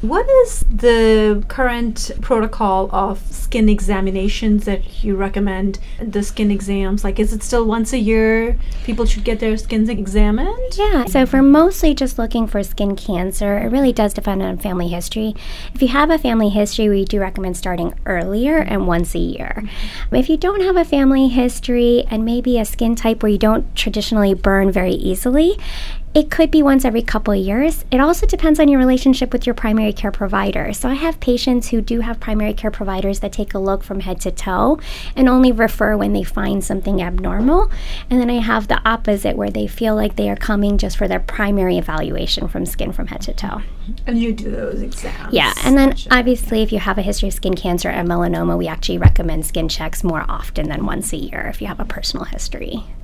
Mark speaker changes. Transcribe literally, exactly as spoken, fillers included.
Speaker 1: What is the current protocol of skin examinations that you recommend, the skin exams? Like, is it still once a year people should get their skins examined?
Speaker 2: Yeah, so if we're mostly just looking for skin cancer, it really does depend on family history. If you have a family history, we do recommend starting earlier and once a year. Mm-hmm. If you don't have a family history and maybe a skin type where you don't traditionally burn very easily, it could be once every couple of years. It also depends on your relationship with your primary care provider. So I have patients who do have primary care providers that take a look from head to toe and only refer when they find something abnormal. And then I have the opposite where they feel like they are coming just for their primary evaluation from skin from head to toe.
Speaker 1: And you do those exams?
Speaker 2: Yeah, and then obviously if you have a history of skin cancer and melanoma, we actually recommend skin checks more often than once a year if you have a personal history.